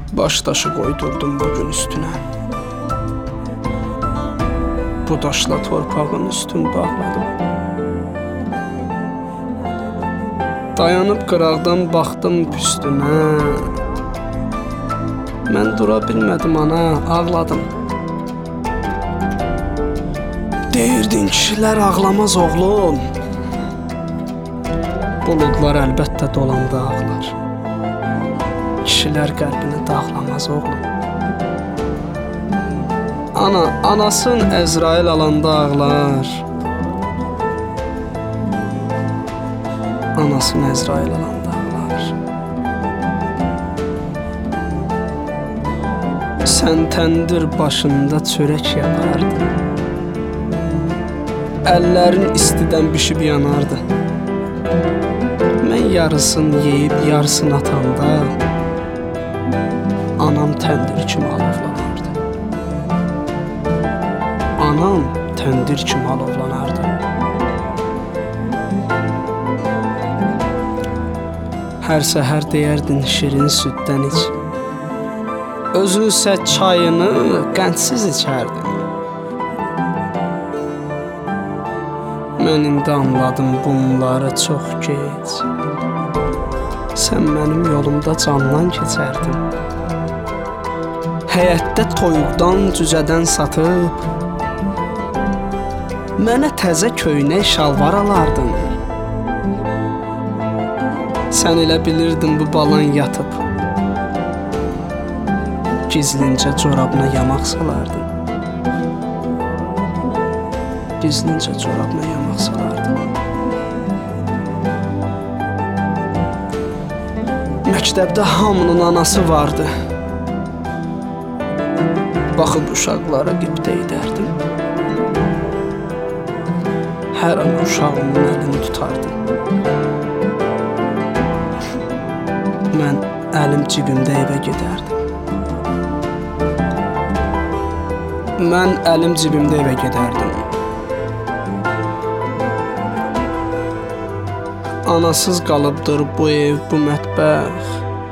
Baş daşı qoydurdum bugün üstünə. Bu daşla torpağın üstün bağladım. Dayanıb qıraqdan baxdım üstünə. Mən dura bilmədim ana, ağladım. Deyirdin kişilər ağlamaz oğlum. Buludlar əlbəttə dolanda ağlar. Kişilər qəlbini dağlamaz oğlum. Anasın Əzrail alanda ağlar. Anasın Əzrail alanda ağlar. Sən təndir başında çörək yapardın. Əllərin istidən bişib yanardı. Mən yarısını yeyib yarısını atanda anam təndir kimi alovlanardı. Anam təndir kimi alovlanardı. Hər səhər deyərdin şirin süddən iç. Özünsə çayını qəndsiz içərdin. Mən indi anladım bunları çox gec. Sən mənim yolumda candan keçərdin. Həyətdə toyuqdan, cücədən satıb mənə təzə köynək şalvar alardın. Sən elə bilirdin bu balan yatıb. Gizlincə corabına yamaq salardın. Gizlincə corabına yamaq salardın. Məktəbdə hamının anası vardı. Baxıb uşaqlara qibtə edərdim. Hər an uşağımın əlini tutardım. Mən əlim cibimdə evə gedərdim. Mən əlim cibimdə evə gedərdim. Anasız qalıbdır bu ev, bu mətbəx.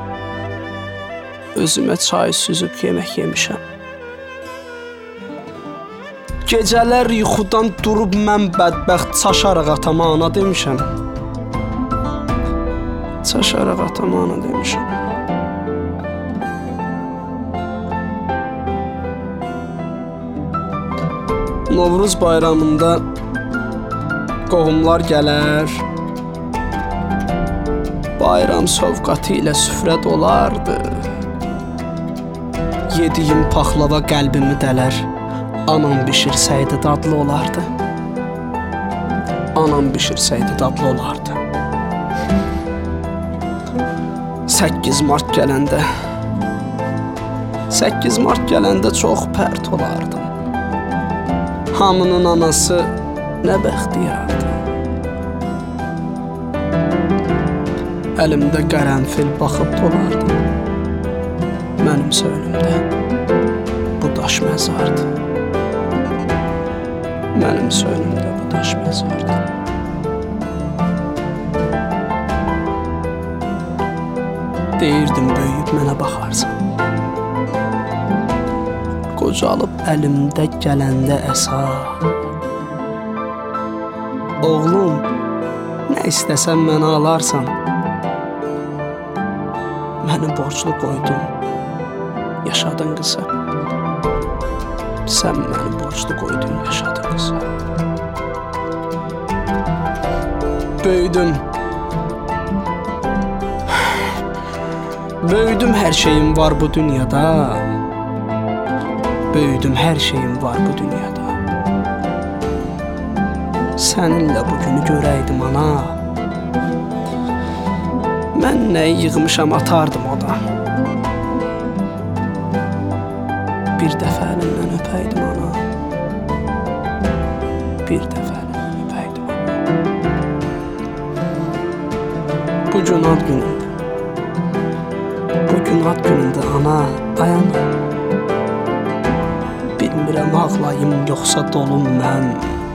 Özümə çay süzüb yemək yemişəm. Gecələr yuxudan durub mən bədbəxt çaşaraq atama ana demişəm. Çaşaraq atama ana demişəm. Novruz bayramında qohumlar gələr. Bayram sovqatı ilə süfrə dolardı. Yediyim paxlava qəlbimi dələr. Anam bişirsəydi dadlı olardı. Anam bişirsəydi dadlı olardı. 8 Mart gələndə 8 Mart gələndə çox pərt olardım. Hamının anası nə bəxtiyardı. Əlimdə qərənfil baxıb dolardım. Mənim önümdə bu daş məzardı. Mənim önümdə bu daş məzardı. Deyirdim böyüyüb mənə baxarsan. Qocalıb əlimdə gələndə əsa. Oğlum, nə istəsən mənə alarsan. Məni borclu qoydun, yaşadın qısa. Sən məni borclu qoydun, yaşadın qısa. Böyüdüm. Böyüdüm, hər şeyim var bu dünyada. Böyüdüm, hər şeyim var bu dünyada. Səninlə bugünü görəydim ana. Mən nəyi yığmışam atardım o da. Bir dəfə əlindən öpəydim ana. Bir dəfə əlindən öpəydim ana. Bugün ad günündür. Bugün ad günündür ana, ay ana. Bilmirəm ağlayım yoxsa dolum mən.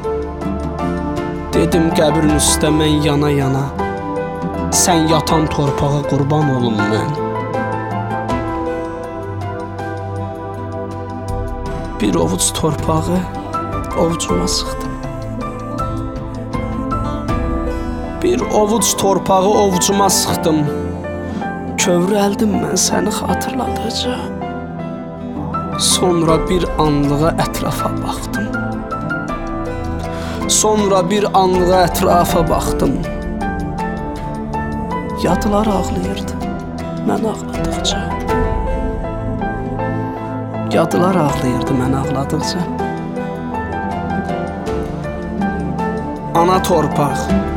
Dedim qəbrin üstə mən yana-yana. Sən yatan torpağa qurban olum mən. Bir ovuc torpağı ovucuma sıxdım. Bir ovuc torpağı ovucuma sıxdım. Kövrəldim mən səni xatırladıqca. Sonra bir anlığa ətrafa baxdım. Sonra bir anlığa ətrafa baxdım. Yadılar ağlayırdı mən ağladıqca. Yadılar ağlayırdı mən ağladıqca. Ana torpaq,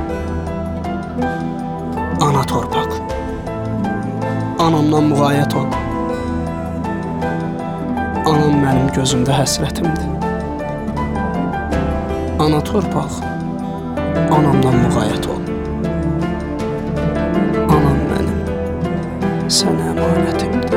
ana torpaq, anamdan müğayət ol. Anam mənim gözümdə həsrətimdir. Ana torpaq, anamdan müğayət ol. Anam mənim sənə əmanətimdir.